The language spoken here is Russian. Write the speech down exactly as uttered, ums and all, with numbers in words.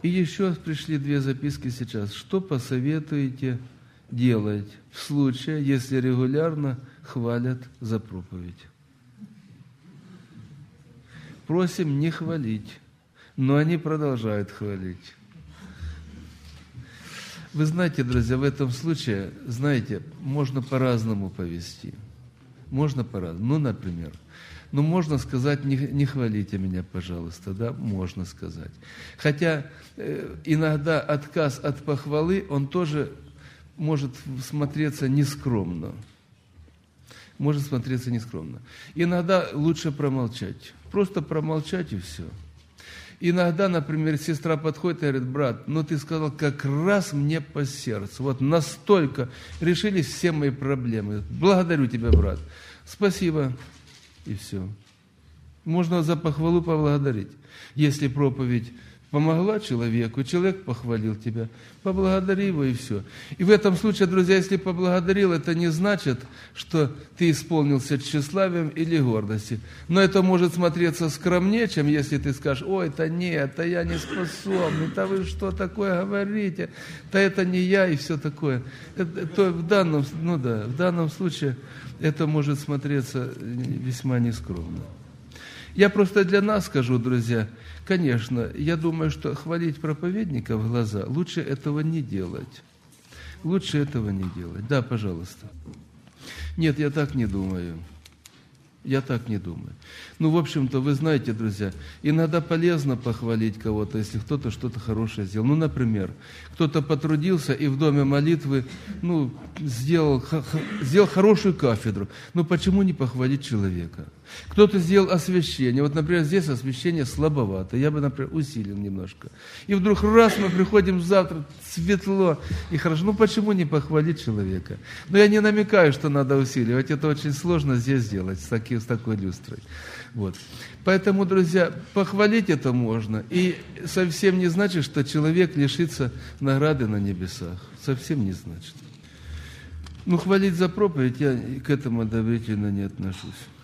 И еще пришли две записки сейчас. Что посоветуете делать в случае, если регулярно хвалят за проповедь? Просим не хвалить, но они продолжают хвалить. Вы знаете, друзья, в этом случае, знаете, можно по-разному повести. Можно по-разному. Ну, например, ну, можно сказать, не, не хвалите меня, пожалуйста, да, можно сказать. Хотя э, иногда отказ от похвалы, он тоже может смотреться нескромно. Может смотреться нескромно. Иногда лучше промолчать. Просто промолчать и все. Иногда, например, сестра подходит и говорит: брат, ну ты сказал как раз мне по сердцу. Вот настолько решились все мои проблемы. Благодарю тебя, брат. Спасибо. И все. Можно за похвалу поблагодарить. Если проповедь помогла человеку, человек похвалил тебя, поблагодари его и все. И в этом случае, друзья, если поблагодарил, это не значит, что ты исполнился тщеславием или гордостью. Но это может смотреться скромнее, чем если ты скажешь: ой, это нет, это я не способный, это вы что такое говорите, да это не я и все такое. Это, то в данном, ну да, в данном случае это может смотреться весьма нескромно. Я просто для нас скажу, друзья, конечно, я думаю, что хвалить проповедника в глаза, лучше этого не делать. Лучше этого не делать. Да, пожалуйста. Нет, я так не думаю. Я так не думаю. Ну, в общем-то, вы знаете, друзья, иногда полезно похвалить кого-то, если кто-то что-то хорошее сделал. Ну, например, кто-то потрудился и в доме молитвы, ну, сделал, сделал хорошую кафедру. Ну, почему не похвалить человека? Кто-то сделал освящение. Вот, например, здесь освящение слабовато. Я бы, например, усилил немножко. И вдруг раз мы приходим завтра, светло и хорошо. Ну, почему не похвалить человека? Но я не намекаю, что надо усиливать. Это очень сложно здесь сделать с, таки, с такой люстрой. Вот. Поэтому, друзья, похвалить это можно. И совсем не значит, что человек лишится награды на небесах. Совсем не значит. Ну, хвалить за проповедь я к этому одобрительно не отношусь.